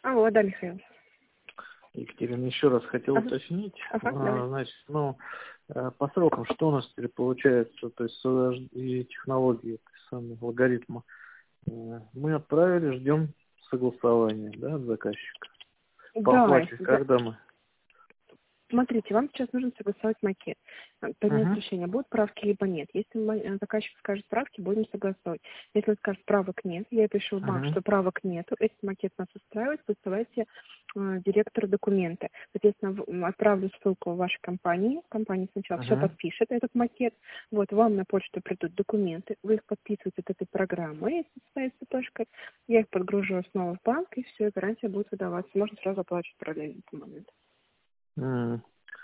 Алло, да, Михаил. Екатерина, еще раз хотел уточнить. Давай. Значит, по срокам, что у нас теперь получается, то есть и технологии, самые алгоритмы. Мы отправили, ждем согласования, да, от заказчика. По Да, оплате, когда мы? Смотрите, вам сейчас нужно согласовать макет. Принять Угу. решение, будут правки либо нет. Если заказчик скажет правки, будем согласовывать. Если он скажет правок нет, я пишу в банк, что правок нету, этот макет нас устраивает, высылайте директору документы. Соответственно, отправлю ссылку в вашей компании. Компания сначала все подпишет, этот макет. Вот, вам на почту придут документы, вы их подписываете от этой программы, с ЦПшкой. Я их подгружу снова в банк, и все, гарантия будет выдаваться. Можно сразу оплачивать параллельно в этот момент.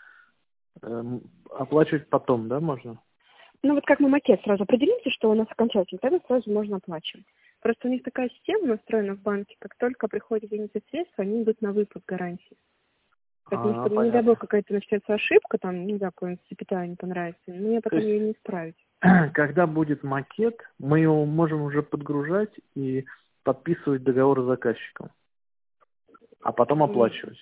Оплачивать потом, да, можно? Ну вот как мы макет сразу определимся, что у нас окончательно, тогда сразу можно оплачивать. Просто у них такая система настроена в банке, как только приходят денежные средства, они идут на выпуск гарантии. Поэтому, чтобы, не дай бог, какая-то начнется ошибка, там, не знаю, какое-нибудь запятая не понравится, мне потом ее не исправить. Когда будет макет, мы его можем уже подгружать и подписывать договор с заказчиком, а потом оплачивать.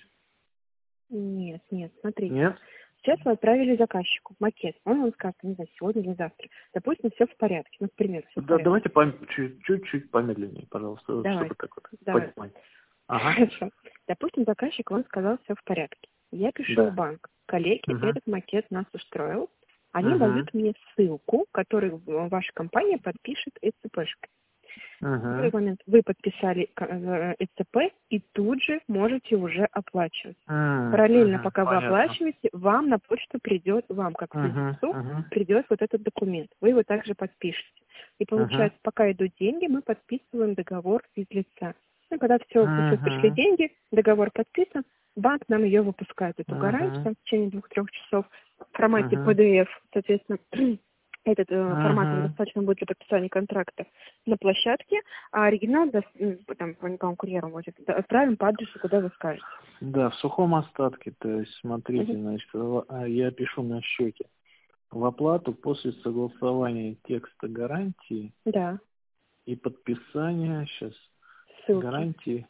Нет, смотрите. Нет? Сейчас вы отправили заказчику макет. Он скажет, не знаю, сегодня или завтра. Допустим, все в порядке. Ну, к примеру, все в порядке. Давайте чуть-чуть помедленнее, пожалуйста, чтобы так вот понимать. Хорошо. Допустим, заказчик вам сказал, все в порядке. Я пишу в банк. Коллеги, этот макет нас устроил. Они дают мне ссылку, которую ваша компания подпишет ЭЦПшкой. В этот момент вы подписали ЭЦП и тут же можете уже оплачивать. Параллельно, пока вы оплачиваете, вам на почту придет, вам как физлицу, придет вот этот документ. Вы его также подпишете. И получается, пока идут деньги, мы подписываем договор физлица. Ну, когда все пришли деньги, договор подписан, банк нам ее выпускает, эту гарантию, там, в течение 2-3 часов в формате PDF, соответственно, этот формат достаточно будет для подписания контракта на площадке, а оригинал, там, по курьеру отправим по адресу, куда вы скажете. Да, в сухом остатке, то есть, смотрите, значит, я пишу на счете. В оплату после согласования текста гарантии и подписания, ссылки. гарантии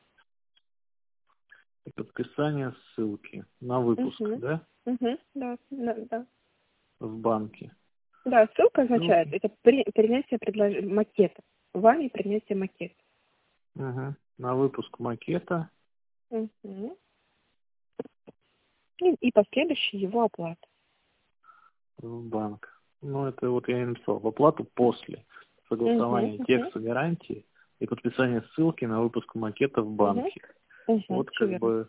и подписания ссылки на выпуск, да? Да. В банке. Да, ссылка означает, это принятие макета. Вами принятие макета. На выпуск макета. И последующая его оплата. В банк. Ну, это вот я и написал. В оплату после согласования текста гарантии и подписания ссылки на выпуск макета в банке. Вот как бы...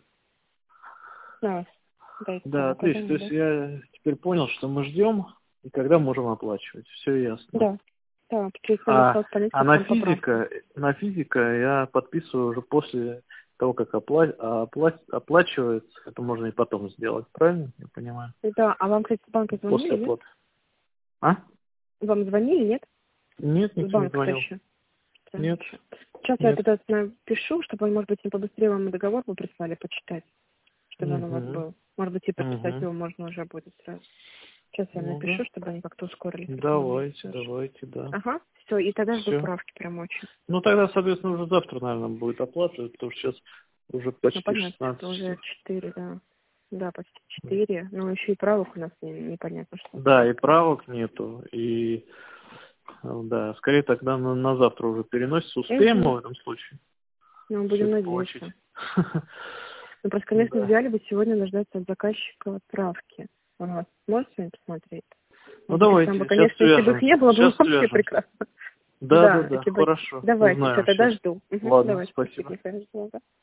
Да, отлично. То есть я теперь понял, что мы ждем и когда можем оплачивать. Все ясно. Да. На физика я подписываю уже после того, как оплачивается. Это можно и потом сделать, правильно? Я понимаю. Да, а вам, кстати, с банка звонили? После оплаты. А? Вам звонили, нет? Нет, никто не звонил. Нет. Сейчас я тогда пишу, чтобы, может быть, побыстрее вам договор вы прислали почитать, чтобы он у вас был. Может быть, и подписать его можно уже будет сразу. Сейчас я напишу, чтобы они как-то ускорили. Давайте, да. Ага, все, и тогда жду правки прям очень. Ну, тогда, соответственно, уже завтра, наверное, будет оплата, потому что сейчас уже почти 16. Уже 4, да. Да, почти 4. Но еще и правок у нас непонятно что. Да, и правок нету, и... Да, скорее тогда на завтра уже переносится. Успеем мы в этом случае? Ну, будем надеяться. Ну, просто, конечно, в идеале бы сегодня дождаться от заказчика отправки. Можете сегодня посмотреть? Ну, давайте, там, конечно, если бы их не было, было вообще прекрасно. Да, хорошо. Давайте, тогда жду. Ладно, спасибо.